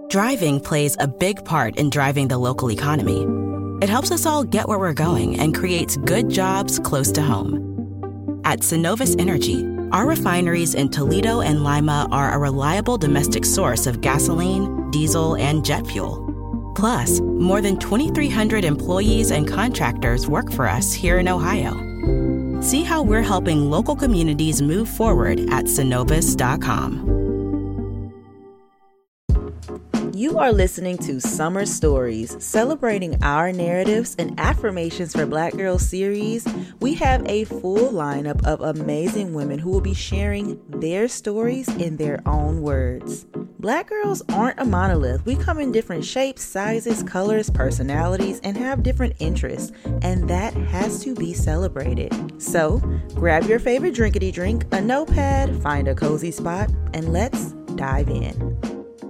Driving plays a big part in driving the local economy. It helps us all get where we're going and creates good jobs close to home. At Synovus Energy, our refineries in Toledo and Lima are a reliable domestic source of gasoline, diesel, and jet fuel. Plus, more than 2,300 employees and contractors work for us here in Ohio. See how we're helping local communities move forward at Synovus.com. You are listening to Summer Stories, celebrating our narratives and affirmations for Black Girls series. We have a full lineup of amazing women who will be sharing their stories in their own words. Black girls aren't a monolith. We come in different shapes, sizes, colors, personalities, and have different interests, and that has to be celebrated. So, grab your favorite drinkity drink, a notepad, find a cozy spot, and let's dive in.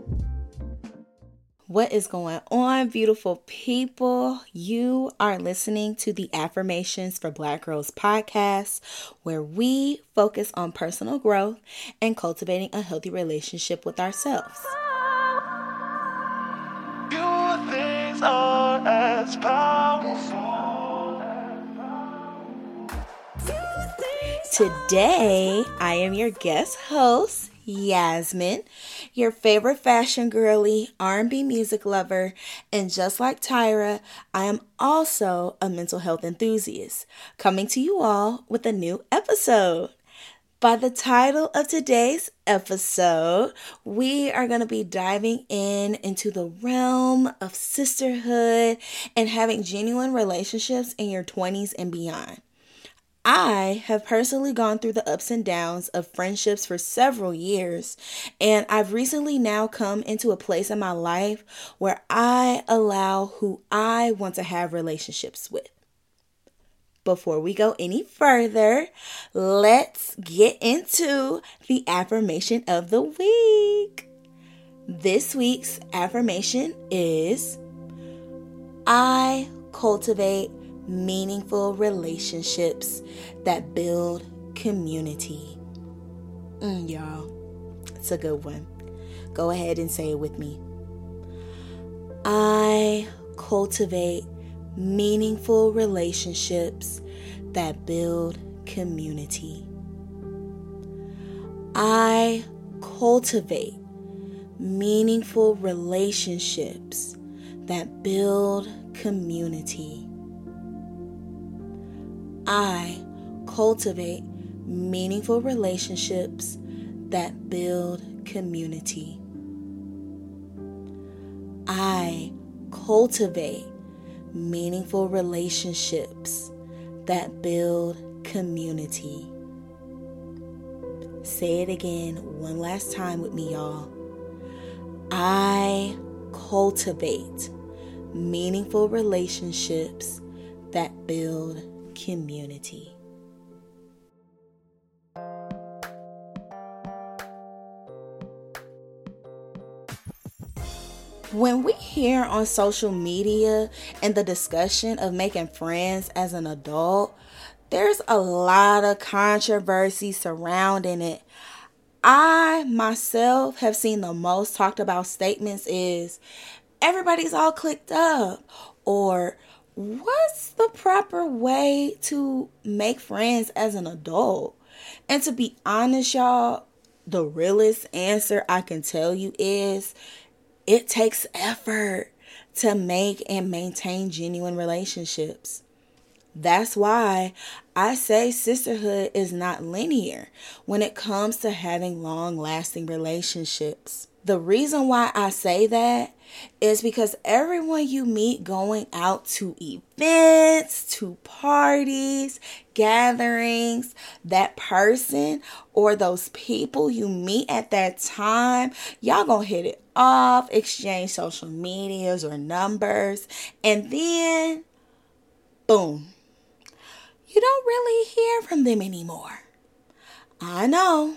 What is going on, beautiful people? You are listening to the Affirmations for Black Girls podcast, where we focus on personal growth and cultivating a healthy relationship with ourselves. Few things are as powerful. Today, I am your guest host, Yasmin, your favorite fashion girly, R&B music lover, and just like Tyra, I am also a mental health enthusiast, coming to you all with a new episode. By the title of today's episode, we are going to be diving into the realm of sisterhood and having genuine relationships in your 20s and beyond. I have personally gone through the ups and downs of friendships for several years, and I've recently now come into a place in my life where I allow who I want to have relationships with. Before we go any further, let's get into the affirmation of the week. This week's affirmation is, I cultivate meaningful relationships that build community. Y'all, it's a good one. Go ahead and say it with me. I cultivate meaningful relationships that build community. I cultivate meaningful relationships that build community. I cultivate meaningful relationships that build community. I cultivate meaningful relationships that build community. Say it again one last time with me, y'all. I cultivate meaningful relationships that build community. When we hear on social media and the discussion of making friends as an adult, there's a lot of controversy surrounding it. I myself have seen the most talked about statements is, everybody's all clicked up, or what's the proper way to make friends as an adult? And to be honest, y'all, the realest answer I can tell you is, it takes effort to make and maintain genuine relationships. That's why I say sisterhood is not linear when it comes to having long-lasting relationships. The reason why I say that is because everyone you meet going out to events, to parties, gatherings, that person or those people you meet at that time, y'all gonna hit it off, exchange social medias or numbers, and then, boom, you don't really hear from them anymore. I know,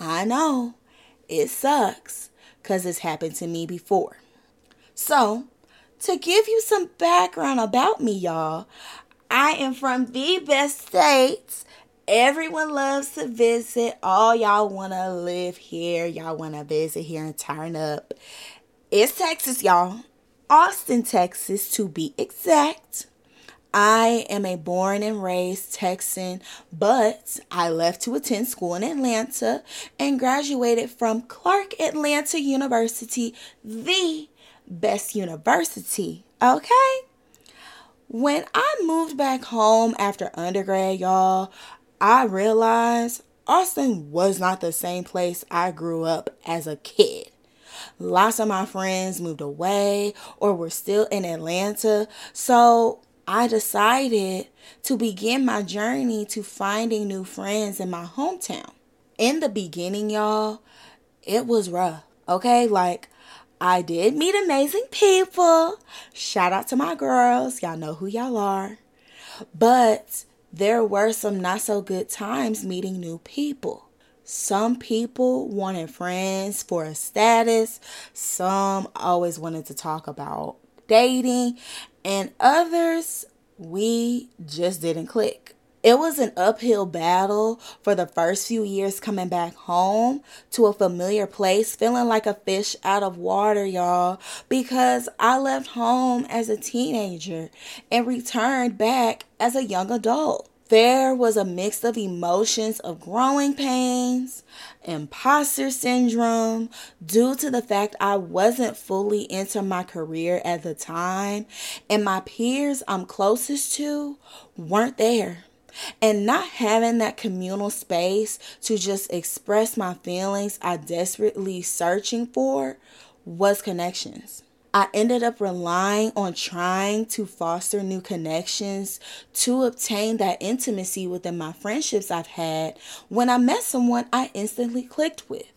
it sucks, because it's happened to me before. So, to give you some background about me, y'all, I am from the best states. Everyone loves to visit. All y'all want to live here. Y'all want to visit here and turn up. It's Texas, y'all. Austin, Texas, to be exact. I am a born and raised Texan, but I left to attend school in Atlanta and graduated from Clark Atlanta University, the best university. Okay? When I moved back home after undergrad, y'all, I realized Austin was not the same place I grew up as a kid. Lots of my friends moved away or were still in Atlanta, so I decided to begin my journey to finding new friends in my hometown. In the beginning, y'all, it was rough, okay? Like, I did meet amazing people. Shout out to my girls. Y'all know who y'all are. But there were some not so good times meeting new people. Some people wanted friends for a status. Some always wanted to talk about dating. And others, we just didn't click. It was an uphill battle for the first few years coming back home to a familiar place, feeling like a fish out of water, y'all, because I left home as a teenager and returned back as a young adult. There was a mix of emotions of growing pains, imposter syndrome, due to the fact I wasn't fully into my career at the time, and my peers I'm closest to weren't there. And not having that communal space to just express my feelings I desperately searching for was connections. I ended up relying on trying to foster new connections to obtain that intimacy within my friendships I've had when I met someone I instantly clicked with.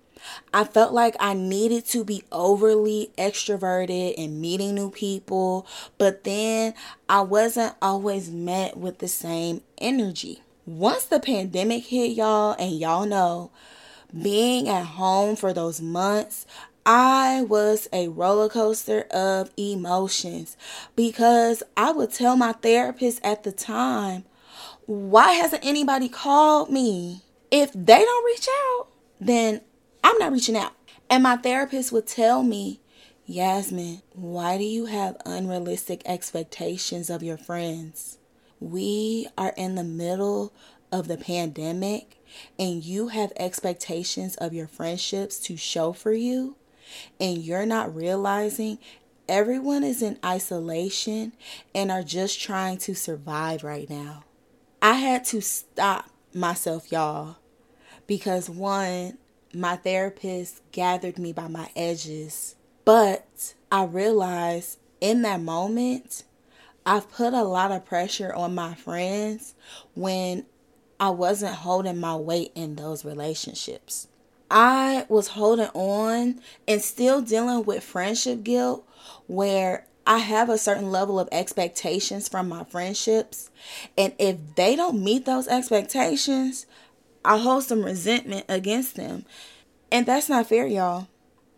I felt like I needed to be overly extroverted and meeting new people, but then I wasn't always met with the same energy. Once the pandemic hit, y'all, and y'all know, being at home for those months, I was a roller coaster of emotions because I would tell my therapist at the time, why hasn't anybody called me? If they don't reach out, then I'm not reaching out. And my therapist would tell me, Yasmin, why do you have unrealistic expectations of your friends? We are in the middle of the pandemic and you have expectations of your friendships to show for you, and you're not realizing everyone is in isolation and are just trying to survive right now. I had to stop myself, y'all, because one, my therapist gathered me by my edges. But I realized in that moment, I've put a lot of pressure on my friends when I wasn't holding my weight in those relationships. I was holding on and still dealing with friendship guilt where I have a certain level of expectations from my friendships. And if they don't meet those expectations, I hold some resentment against them. And that's not fair, y'all.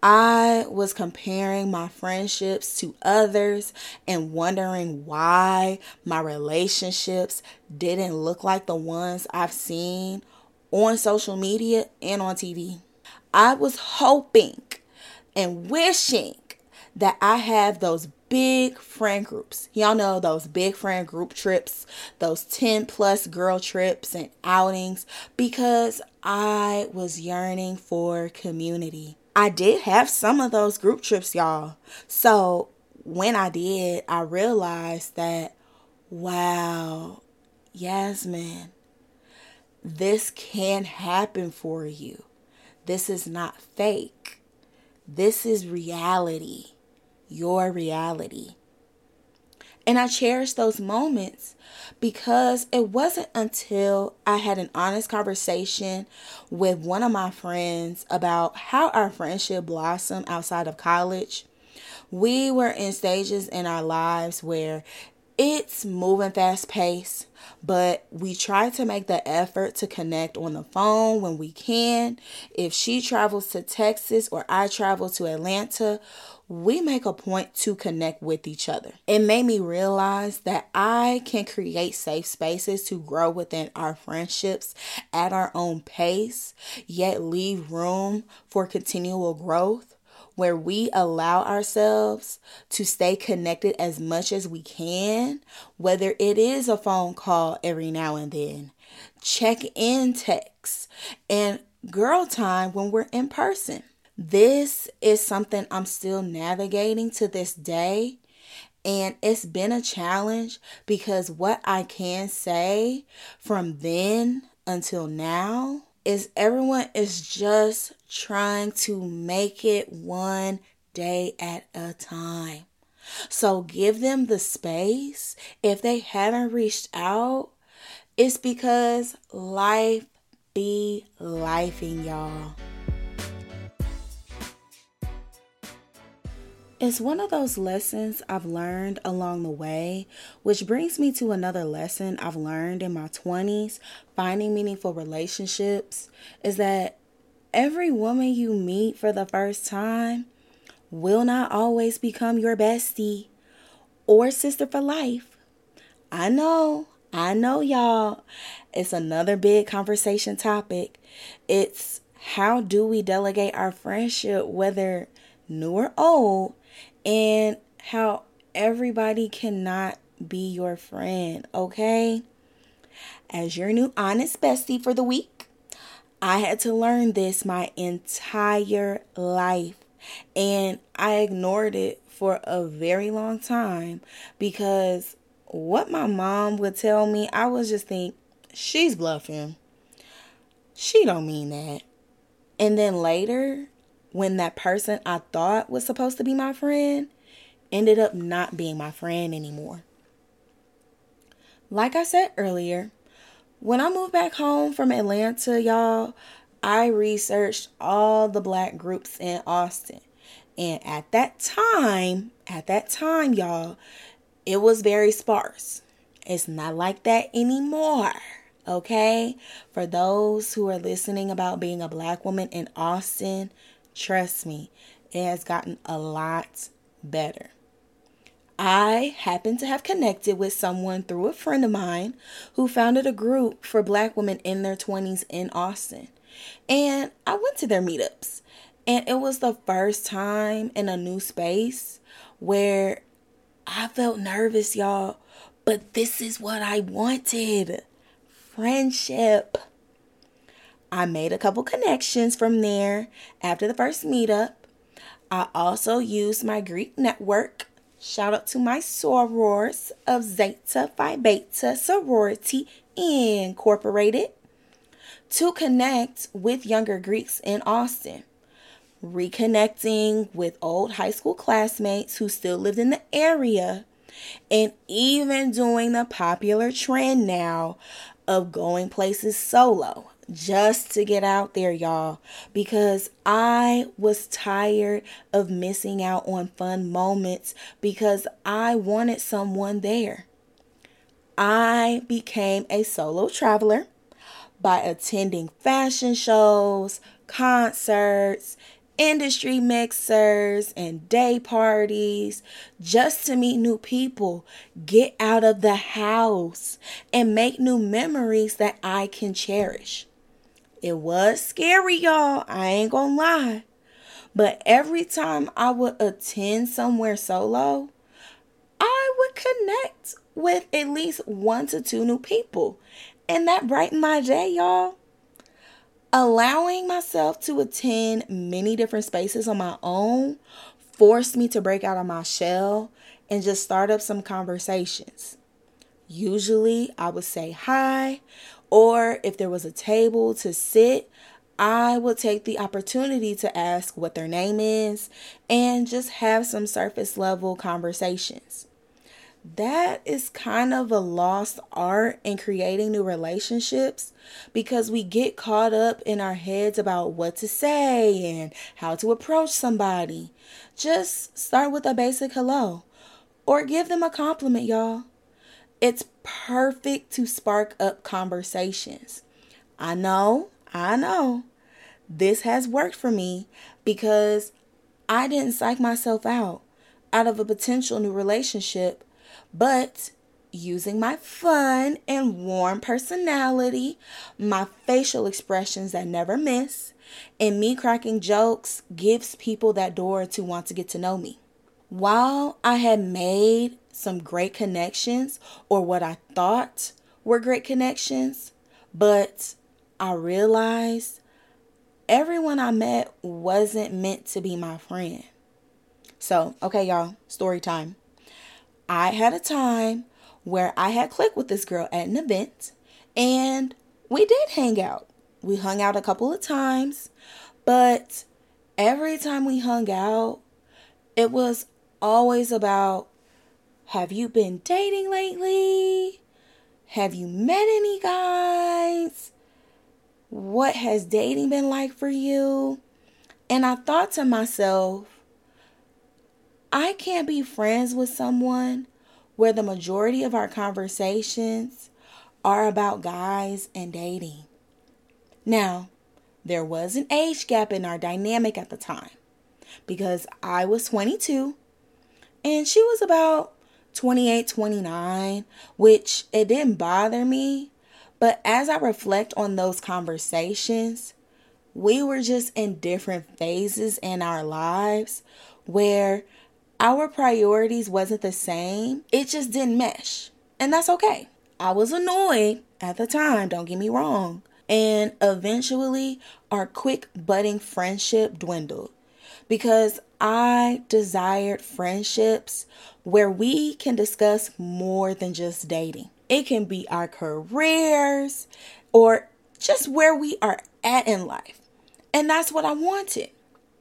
I was comparing my friendships to others and wondering why my relationships didn't look like the ones I've seen on social media and on TV. I was hoping and wishing that I have those big friend groups. Y'all know those big friend group trips, those 10 plus girl trips and outings, because I was yearning for community. I did have some of those group trips, y'all. So when I did, I realized that, wow, Yasmin, this can happen for you. This is not fake. This is reality. Your reality. And I cherish those moments because it wasn't until I had an honest conversation with one of my friends about how our friendship blossomed outside of college. We were in stages in our lives where it's moving fast paced, but we try to make the effort to connect on the phone when we can. If she travels to Texas or I travel to Atlanta, we make a point to connect with each other. It made me realize that I can create safe spaces to grow within our friendships at our own pace, yet leave room for continual growth where we allow ourselves to stay connected as much as we can, whether it is a phone call every now and then, check-in texts, and girl time when we're in person. This is something I'm still navigating to this day, and it's been a challenge because what I can say from then until now is everyone is just trying to make it one day at a time. So give them the space. If they haven't reached out, it's because life be lifing, y'all. It's one of those lessons I've learned along the way, which brings me to another lesson I've learned in my 20s, finding meaningful relationships, is that every woman you meet for the first time will not always become your bestie or sister for life. I know, y'all. It's another big conversation topic. It's how do we delegate our friendship, whether new or old, and how everybody cannot be your friend, okay? As your new honest bestie for the week, I had to learn this my entire life, and I ignored it for a very long time because what my mom would tell me, I would just think, she's bluffing. She don't mean that. And then later, when that person I thought was supposed to be my friend ended up not being my friend anymore. Like I said earlier, when I moved back home from Atlanta, y'all, I researched all the Black groups in Austin. And at that time, y'all, it was very sparse. It's not like that anymore. Okay? For those who are listening about being a Black woman in Austin, trust me, it has gotten a lot better. I happen to have connected with someone through a friend of mine who founded a group for Black women in their 20s in Austin. And I went to their meetups. And it was the first time in a new space where I felt nervous, y'all. But this is what I wanted. Friendship. I made a couple connections from there after the first meetup. I also used my Greek network. Shout out to my sorors of Zeta Phi Beta Sorority Incorporated to connect with younger Greeks in Austin. Reconnecting with old high school classmates who still lived in the area. And even doing the popular trend now of going places solo. Just to get out there, y'all, because I was tired of missing out on fun moments because I wanted someone there. I became a solo traveler by attending fashion shows, concerts, industry mixers, and day parties just to meet new people, get out of the house, and make new memories that I can cherish. It was scary, y'all. I ain't gonna lie. But every time I would attend somewhere solo, I would connect with at least 1 to 2 new people. And that brightened my day, y'all. Allowing myself to attend many different spaces on my own forced me to break out of my shell and just start up some conversations. Usually, I would say hi, or if there was a table to sit, I would take the opportunity to ask what their name is and just have some surface level conversations. That is kind of a lost art in creating new relationships because we get caught up in our heads about what to say and how to approach somebody. Just start with a basic hello or give them a compliment, y'all. It's perfect to spark up conversations. I know. This has worked for me because I didn't psych myself out of a potential new relationship, but using my fun and warm personality, my facial expressions that never miss, And me cracking jokes gives people that door to want to get to know me. While I had made some great connections, or what I thought were great connections, but I realized everyone I met wasn't meant to be my friend. So, okay, y'all, story time. I had a time where I had clicked with this girl at an event, and we did hang out. We hung out a couple of times, but every time we hung out, it was always about, have you been dating lately? Have you met any guys? What has dating been like for you? And I thought to myself, I can't be friends with someone where the majority of our conversations are about guys and dating. Now, there was an age gap in our dynamic at the time because I was 22 and she was about 28, 29, which it didn't bother me. But as I reflect on those conversations, we were just in different phases in our lives where our priorities wasn't the same. It just didn't mesh. And that's okay. I was annoyed at the time, don't get me wrong. And eventually our quick budding friendship dwindled because I desired friendships where we can discuss more than just dating. It can be our careers or just where we are at in life. And that's what I wanted.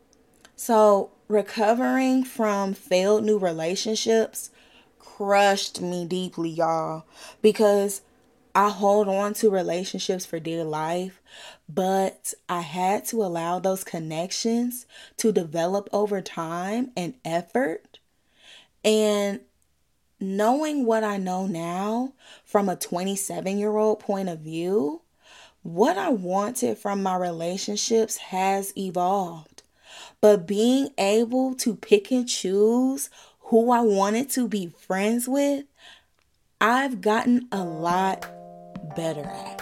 So recovering from failed new relationships crushed me deeply, y'all, because I hold on to relationships for dear life, but I had to allow those connections to develop over time and effort. And knowing what I know now from a 27-year-old point of view, what I wanted from my relationships has evolved. But being able to pick and choose who I wanted to be friends with, I've gotten a lot better at.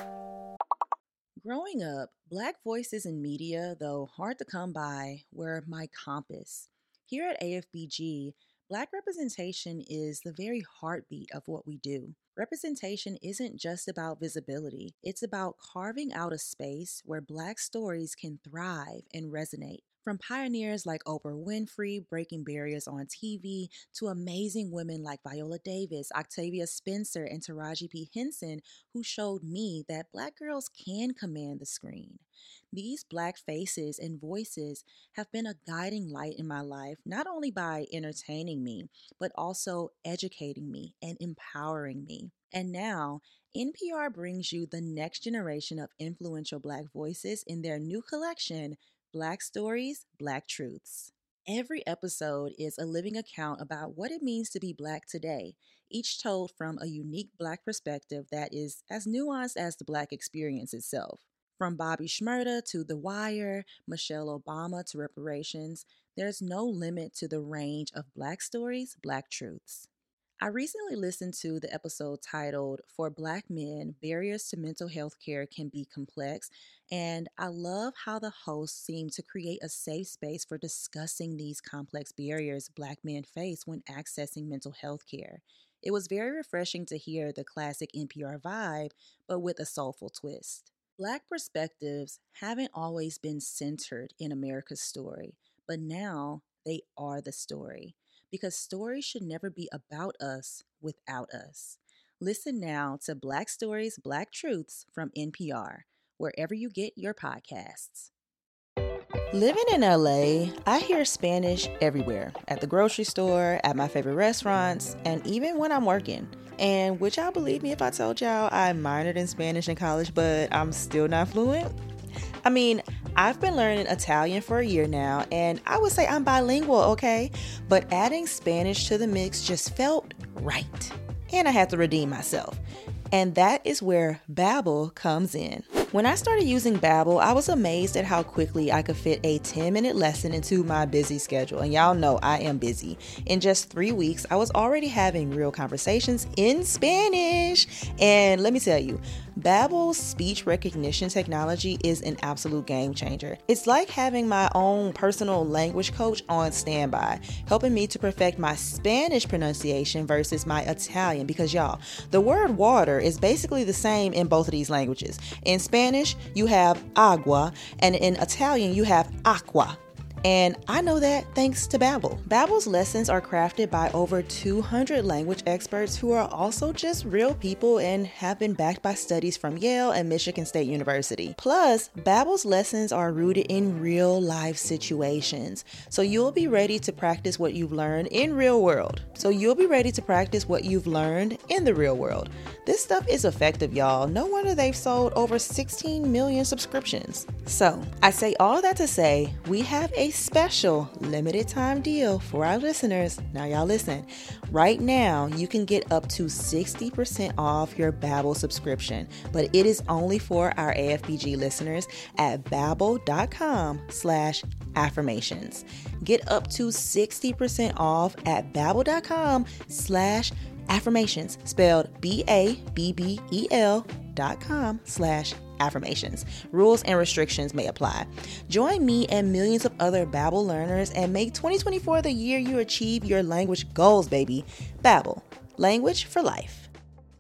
Growing up, Black voices in media, though hard to come by, were my compass. Here at AFBG, Black representation is the very heartbeat of what we do. Representation isn't just about visibility, it's about carving out a space where Black stories can thrive and resonate. From pioneers like Oprah Winfrey breaking barriers on TV to amazing women like Viola Davis, Octavia Spencer, and Taraji P. Henson, who showed me that Black girls can command the screen. These Black faces and voices have been a guiding light in my life, not only by entertaining me, but also educating me and empowering me. And now, NPR brings you the next generation of influential Black voices in their new collection, Black Stories, Black Truths. Every episode is a living account about what it means to be Black today, each told from a unique Black perspective that is as nuanced as the Black experience itself. From Bobby Shmurda to The Wire, Michelle Obama to reparations, there's no limit to the range of Black stories, Black truths. I recently listened to the episode titled, For Black Men, Barriers to Mental Health Care Can Be Complex, and I love how the hosts seem to create a safe space for discussing these complex barriers Black men face when accessing mental health care. It was very refreshing to hear the classic NPR vibe, but with a soulful twist. Black perspectives haven't always been centered in America's story, but now they are the story. Because stories should never be about us without us. Listen now to Black Stories, Black Truths from NPR, wherever you get your podcasts. Living in LA, I hear Spanish everywhere, at the grocery store, at my favorite restaurants, and even when I'm working. And would y'all believe me if I told y'all I minored in Spanish in college, but I'm still not fluent? I mean, I've been learning Italian for a year now, and I would say I'm bilingual, okay? But adding Spanish to the mix just felt right. And I had to redeem myself. And that is where Babbel comes in. When I started using Babbel, I was amazed at how quickly I could fit a 10-minute lesson into my busy schedule. And y'all know I am busy. In just 3 weeks, I was already having real conversations in Spanish. And let me tell you, Babbel's speech recognition technology is an absolute game changer. It's like having my own personal language coach on standby, helping me to perfect my Spanish pronunciation versus my Italian, because y'all, the word water is basically the same in both of these languages. In Spanish, you have agua, and in Italian, you have aqua. And I know that thanks to Babbel. Babbel's lessons are crafted by over 200 language experts who are also just real people and have been backed by studies from Yale and Michigan State University. Plus, Babbel's lessons are rooted in real life situations. So you'll be ready to practice what you've learned in the real world. This stuff is effective, y'all. No wonder they've sold over 16 million subscriptions. So, I say all that to say, we have a special limited time deal for our listeners. Now y'all listen. Right now, you can get up to 60% off your Babbel subscription, but it is only for our AFBG listeners at babbel.com/affirmations. Get up to 60% off at babbel.com/affirmations, spelled BABBEL.com/affirmations. Rules and restrictions may apply. Join me and millions of other Babbel learners and make 2024 the year you achieve your language goals, baby. Babbel, language for life.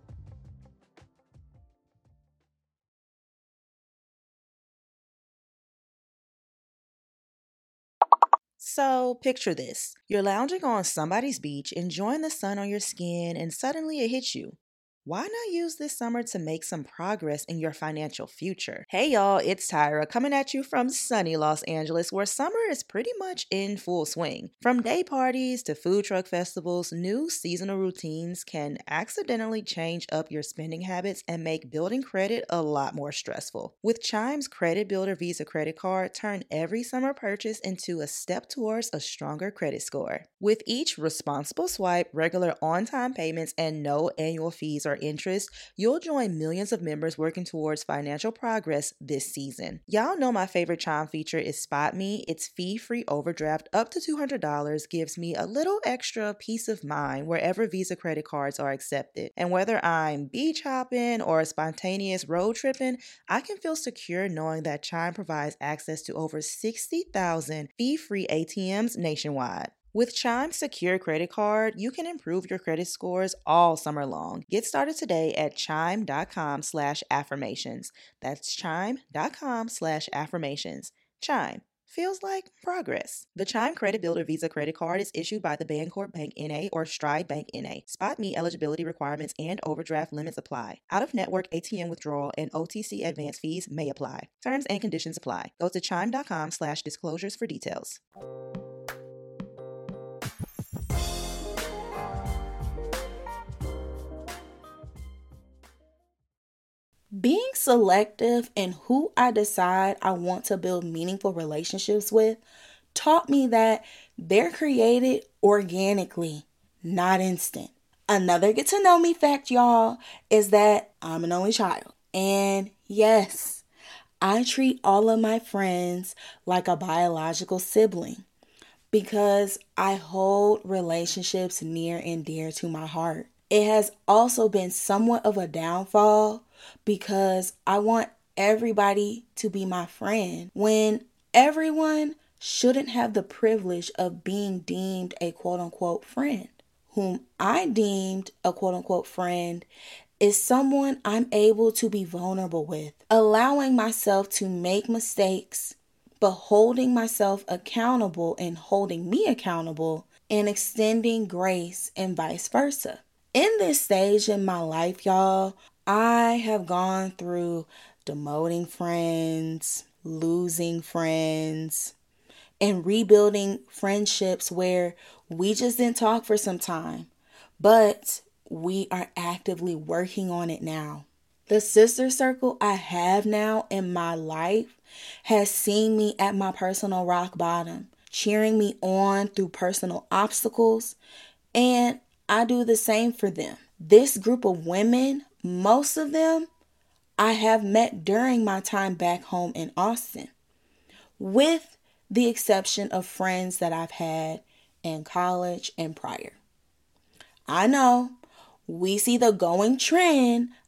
So picture this. You're lounging on somebody's beach, enjoying the sun on your skin, and suddenly it hits you. Why not use this summer to make some progress in your financial future? Hey y'all, it's Tyra coming at you from sunny Los Angeles, where summer is pretty much in full swing. From day parties to food truck festivals, new seasonal routines can accidentally change up your spending habits and make building credit a lot more stressful. With Chime's Credit Builder Visa credit card, turn every summer purchase into a step towards a stronger credit score. With each responsible swipe, regular on-time payments, and no annual fees or interest, you'll join millions of members working towards financial progress this season. Y'all know my favorite Chime feature is Spot Me. Its fee-free overdraft up to $200 gives me a little extra peace of mind wherever Visa credit cards are accepted. And whether I'm beach hopping or spontaneous road tripping, I can feel secure knowing that Chime provides access to over 60,000 fee-free ATMs nationwide. With Chime's secure credit card, you can improve your credit scores all summer long. Get started today at chime.com/affirmations. That's chime.com/affirmations. Chime. Feels like progress. The Chime Credit Builder Visa credit card is issued by the Bancorp Bank N.A. or Stride Bank N.A. Spot Me eligibility requirements and overdraft limits apply. Out-of-network ATM withdrawal and OTC advance fees may apply. Terms and conditions apply. Go to chime.com/disclosures for details. Being selective in who I decide I want to build meaningful relationships with taught me that they're created organically, not instant. Another get to know me fact, y'all, is that I'm an only child. And yes, I treat all of my friends like a biological sibling because I hold relationships near and dear to my heart. It has also been somewhat of a downfall because I want everybody to be my friend when everyone shouldn't have the privilege of being deemed a quote-unquote friend. Whom I deemed a quote-unquote friend is someone I'm able to be vulnerable with, allowing myself to make mistakes, but holding myself accountable and holding me accountable and extending grace and vice versa. In this stage in my life, y'all, I have gone through demoting friends, losing friends, and rebuilding friendships where we just didn't talk for some time, but we are actively working on it now. The sister circle I have now in my life has seen me at my personal rock bottom, cheering me on through personal obstacles, and I do the same for them. This group of women, most of them, I have met during my time back home in Austin, with the exception of friends that I've had in college and prior. I know we see the going trend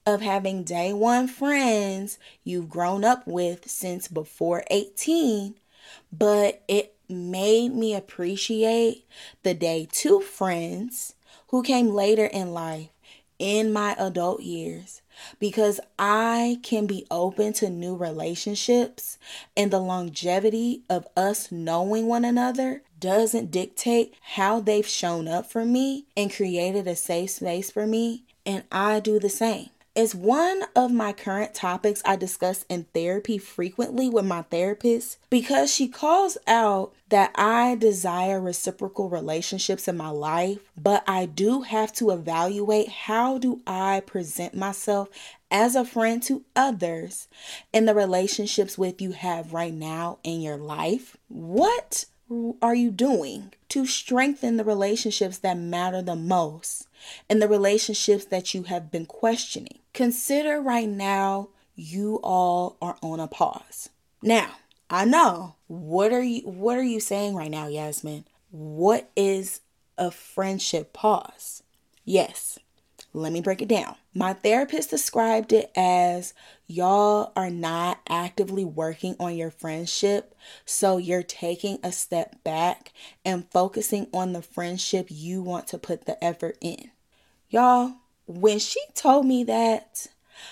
of having day one friends you've grown up with since before 18, but it made me appreciate the day two friends who came later in life in my adult years, because I can be open to new relationships, and the longevity of us knowing one another doesn't dictate how they've shown up for me and created a safe space for me, and I do the same. It's one of my current topics I discuss in therapy frequently with my therapist, because she calls out that I desire reciprocal relationships in my life, but I do have to evaluate how do I present myself as a friend to others in the relationships with you have right now in your life. What are you doing to strengthen the relationships that matter the most and the relationships that you have been questioning? Consider right now you all are on a pause. Now, I know, what are you saying right now, Yasmin? What is a friendship pause? Yes. Let me break it down. My therapist described it as y'all are not actively working on your friendship, so you're taking a step back and focusing on the friendship you want to put the effort in. Y'all, when she told me that,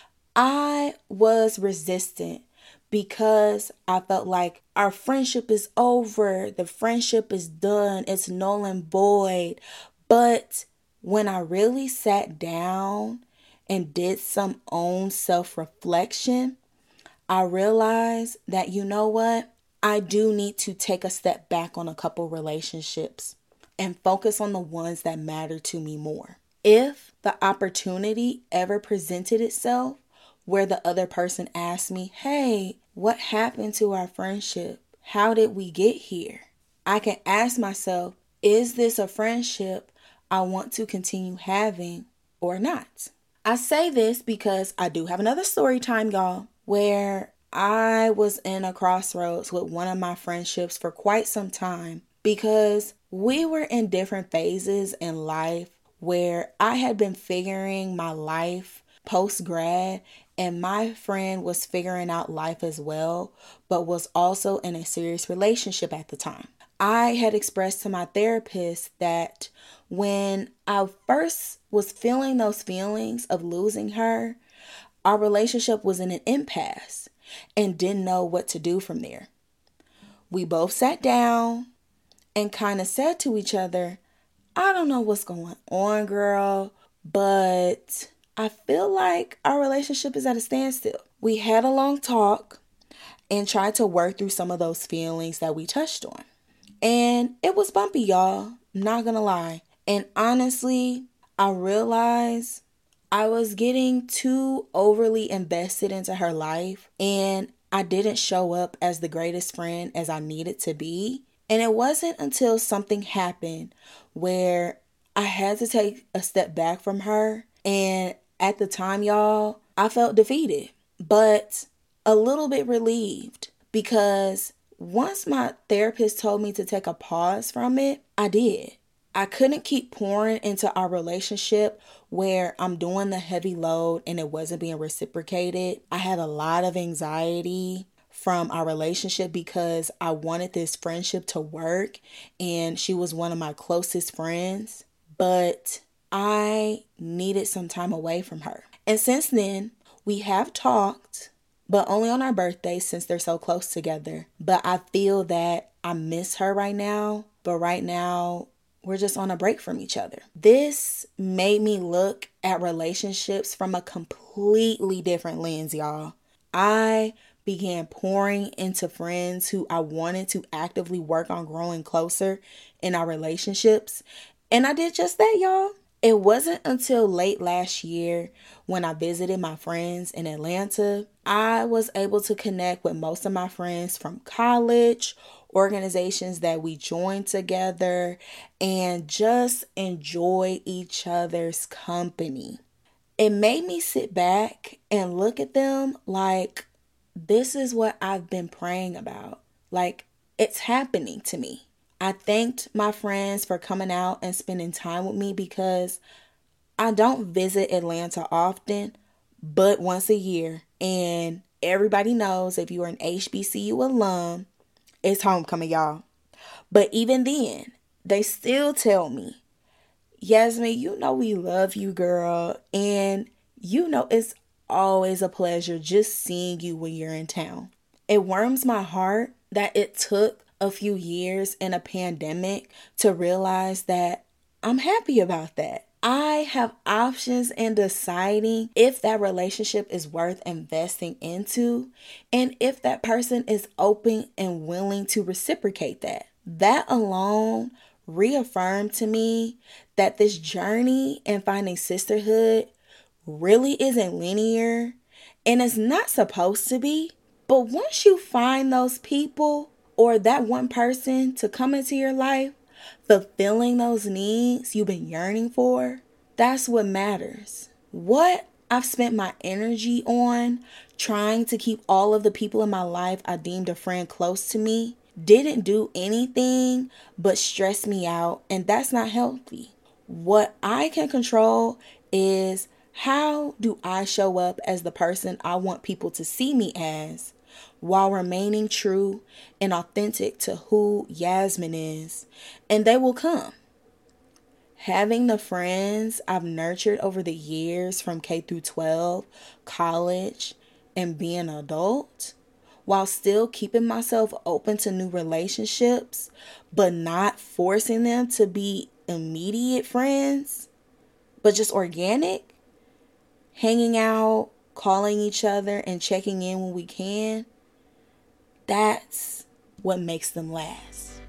I was resistant because I felt like our friendship is over. The friendship is done. It's null and void. But when I really sat down and did some own self-reflection, I realized that, you know what? I do need to take a step back on a couple relationships and focus on the ones that matter to me more. If the opportunity ever presented itself where the other person asked me, hey, what happened to our friendship? How did we get here? I can ask myself, is this a friendship I want to continue having or not? I say this because I do have another story time, y'all, where I was in a crossroads with one of my friendships for quite some time, because we were in different phases in life where I had been figuring my life post-grad, and my friend was figuring out life as well, but was also in a serious relationship at the time. I had expressed to my therapist that when I first was feeling those feelings of losing her, our relationship was in an impasse and didn't know what to do from there. We both sat down and kind of said to each other, I don't know what's going on, girl, but I feel like our relationship is at a standstill. We had a long talk and tried to work through some of those feelings that we touched on. And it was bumpy, y'all. I'm not gonna lie. And honestly, I realized I was getting too overly invested into her life, and I didn't show up as the greatest friend as I needed to be. And it wasn't until something happened where I had to take a step back from her. And at the time, y'all, I felt defeated, but a little bit relieved, because once my therapist told me to take a pause from it, I did. I couldn't keep pouring into our relationship where I'm doing the heavy load and it wasn't being reciprocated. I had a lot of anxiety from our relationship because I wanted this friendship to work, and she was one of my closest friends, but I needed some time away from her. And since then, we have talked, but only on our birthdays since they're so close together. But I feel that I miss her right now, but right now we're just on a break from each other. This made me look at relationships from a completely different lens, y'all. I began pouring into friends who I wanted to actively work on growing closer in our relationships. And I did just that, y'all. It wasn't until late last year when I visited my friends in Atlanta, I was able to connect with most of my friends from college, organizations that we joined together, and just enjoy each other's company. It made me sit back and look at them like, this is what I've been praying about. Like, it's happening to me. I thanked my friends for coming out and spending time with me, because I don't visit Atlanta often, but once a year. And everybody knows if you are an HBCU alum, it's homecoming, y'all. But even then, they still tell me, Yasmin, you know we love you, girl. And you know it's always a pleasure just seeing you when you're in town. It warms my heart that it took a few years in a pandemic to realize that I'm happy about that. I have options in deciding if that relationship is worth investing into and if that person is open and willing to reciprocate that. That alone reaffirmed to me that this journey in finding sisterhood really isn't linear and it's not supposed to be. But once you find those people or that one person to come into your life, fulfilling those needs you've been yearning for, that's what matters. What I've spent my energy on trying to keep all of the people in my life I deemed a friend close to me didn't do anything but stress me out, and that's not healthy. What I can control is how do I show up as the person I want people to see me as while remaining true and authentic to who Yasmin is, and they will come. Having the friends I've nurtured over the years from K through 12, college, and being an adult, while still keeping myself open to new relationships, but not forcing them to be immediate friends, but just organic, hanging out, calling each other, and checking in when we can, that's what makes them last.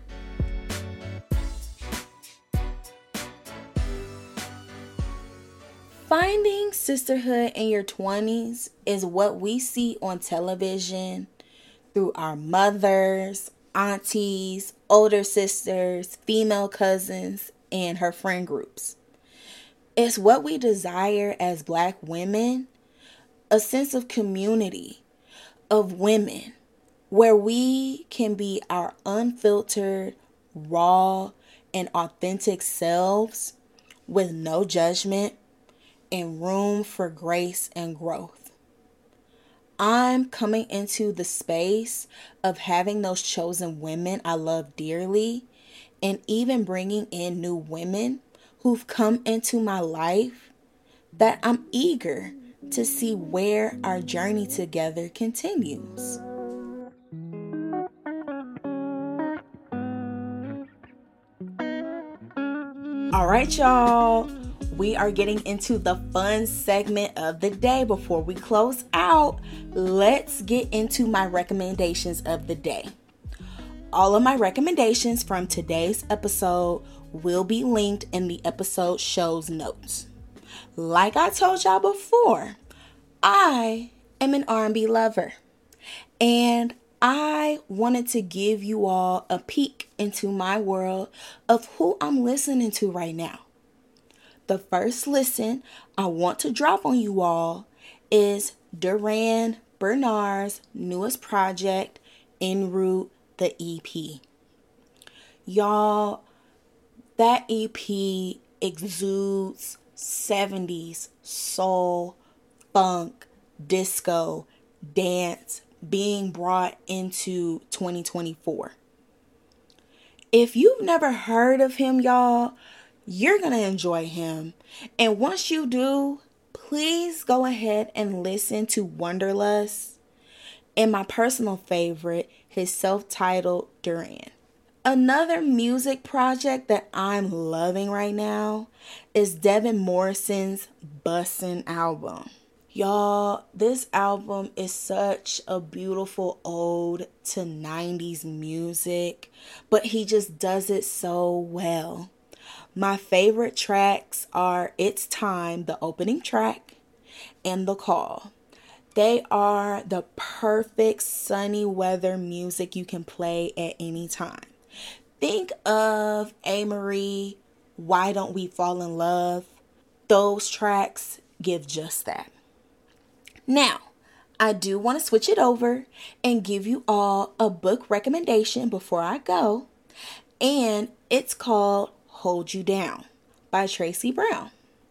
Finding sisterhood in your 20s is what we see on television through our mothers, aunties, older sisters, female cousins, and her friend groups. It's what we desire as Black women, a sense of community, of women, where we can be our unfiltered, raw, and authentic selves with no judgment and room for grace and growth. I'm coming into the space of having those chosen women I love dearly and even bringing in new women who've come into my life that I'm eager to see where our journey together continues. All right, y'all. We are getting into the fun segment of the day. Before we close out, let's get into my recommendations of the day. All of my recommendations from today's episode will be linked in the episode show's notes. Like I told y'all before, I am an R&B lover, and I wanted to give you all a peek into my world of who I'm listening to right now. The first listen I want to drop on you all is Duran Bernard's newest project, En Route, the EP. Y'all, that EP exudes 70s soul, funk, disco, dance being brought into 2024. If you've never heard of him, y'all, you're going to enjoy him. And once you do, please go ahead and listen to Wanderlust and my personal favorite, his self-titled Duran. Another music project that I'm loving right now is Devin Morrison's Bussin' album. Y'all, this album is such a beautiful ode to 90s music, but he just does it so well. My favorite tracks are It's Time, the opening track, and The Call. They are the perfect sunny weather music you can play at any time. Think of Amerie, Why Don't We Fall in Love? Those tracks give just that. Now, I do want to switch it over and give you all a book recommendation before I go, and it's called Hold You Down by Tracy Brown.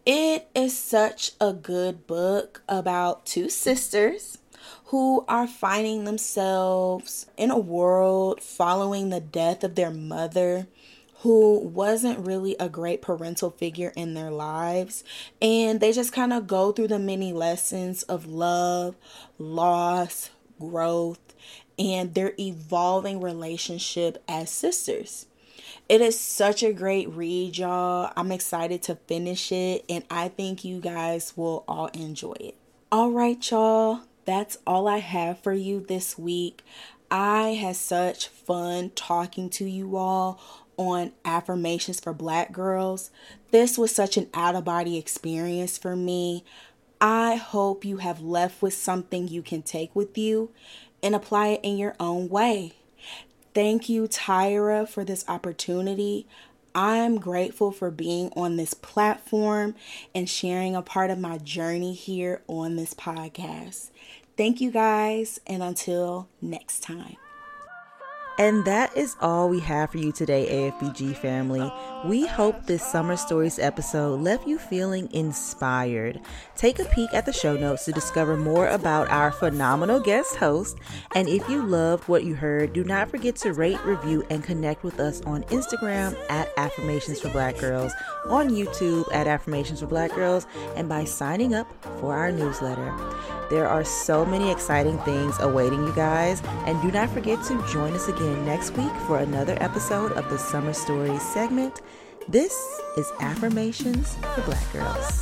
It is such a good book about two sisters who are finding themselves in a world following the death of their mother, who wasn't really a great parental figure in their lives. And they just kind of go through the many lessons of love, loss, growth, and their evolving relationship as sisters. It is such a great read, y'all. I'm excited to finish it, and I think you guys will all enjoy it. All right, y'all. That's all I have for you this week. I had such fun talking to you all on affirmations for Black girls. This was such an out-of-body experience for me. I hope you have left with something you can take with you and apply it in your own way. Thank you, Tyra, for this opportunity. I'm grateful for being on this platform and sharing a part of my journey here on this podcast. Thank you guys, and until next time. And that is all we have for you today, AFBG family. We hope this Summer Stories episode left you feeling inspired. Take a peek at the show notes to discover more about our phenomenal guest host. And if you loved what you heard, do not forget to rate, review, and connect with us on Instagram at Affirmations for Black Girls, on YouTube at Affirmations for Black Girls, and by signing up for our newsletter. There are so many exciting things awaiting you guys, and do not forget to join us again next week for another episode of the Summer Stories segment. This is Affirmations for Black Girls.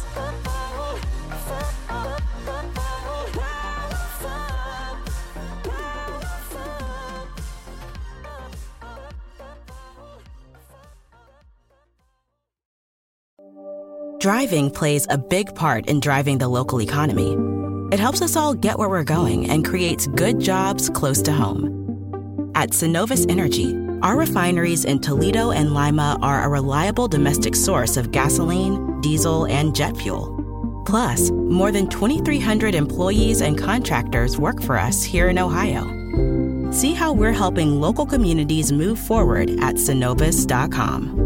Driving plays a big part in driving the local economy. It helps us all get where we're going and creates good jobs close to home. At Synovus Energy, our refineries in Toledo and Lima are a reliable domestic source of gasoline, diesel, and jet fuel. Plus, more than 2,300 employees and contractors work for us here in Ohio. See how we're helping local communities move forward at Synovus.com.